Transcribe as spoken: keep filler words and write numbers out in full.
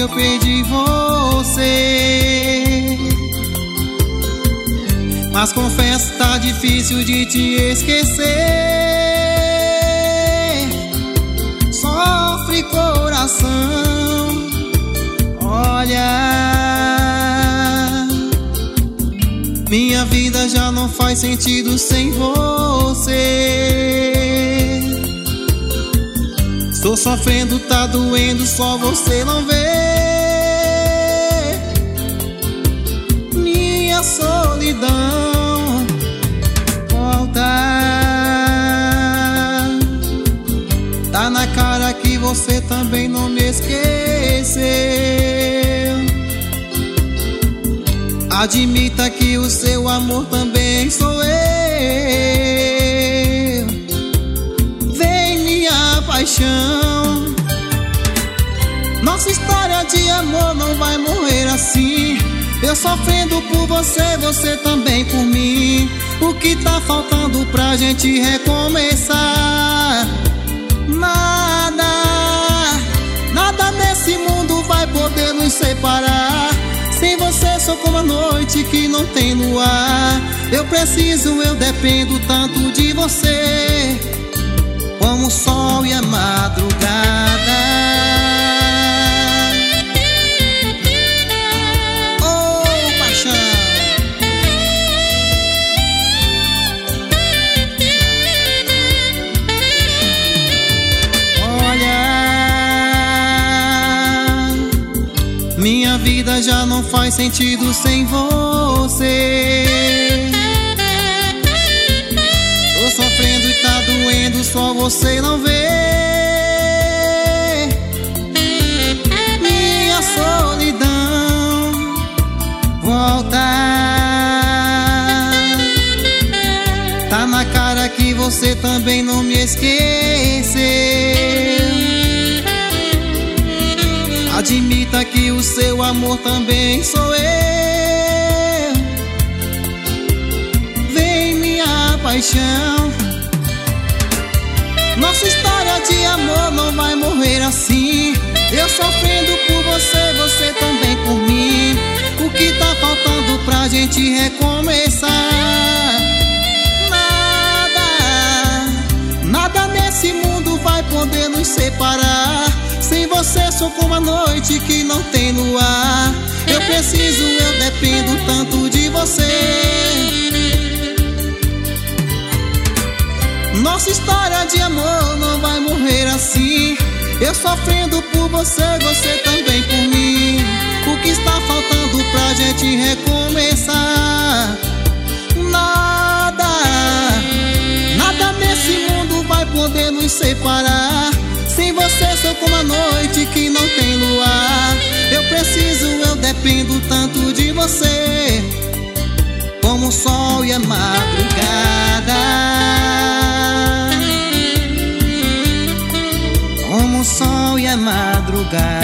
eu perdi você. Mas confesso, tá difícil de te esquecer. Sofre coração, olha, minha vida já não faz sentido sem você. Estou sofrendo, tá doendo, só você não vê minha solidão. Volta, tá na cara que você também não me esqueceu. Admita que o seu amor também sou eu. Vem minha paixão, nossa história de amor não vai morrer assim. Eu sofrendo por você, você também por mim. O que tá faltando pra gente recomeçar? Nada, nada nesse mundo vai poder nos separar. Sem você sou como a noite que não tem luar. Eu preciso, eu dependo tanto de você, como o sol e a madrugada. Minha vida já não faz sentido sem você. Tô sofrendo e tá doendo, só você não vê minha solidão. Volta, tá na cara que você também não me esqueceu. Admita que o seu amor também sou eu. Vem minha paixão, nossa história de amor não vai morrer assim. Eu sofrendo por você, você também por mim. O que tá faltando pra gente recomeçar? Nada, nada nesse mundo vai poder nos separar. Sem você sou como a noite que não tem luar. Eu preciso, eu dependo tanto de você. Nossa história de amor não vai morrer assim. Eu sofrendo por você, você também por mim. O que está faltando pra gente recomeçar? Nada, nada nesse mundo vai poder nos separar. Sem você sou como a noite que não tem luar. Eu preciso, eu dependo tanto de você, como o sol e a madrugada. Como o sol e a madrugada.